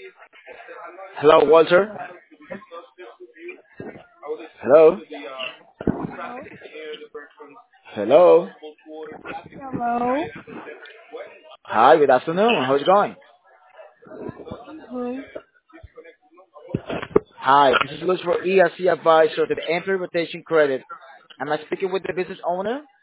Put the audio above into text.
Hello, Walter. Hello. Hello? Hello. Hello? Hi, good afternoon. How's it going? Good. Hi, this is Luis for ESC Advisor to the Implementation Credit. Am I speaking with the business owner?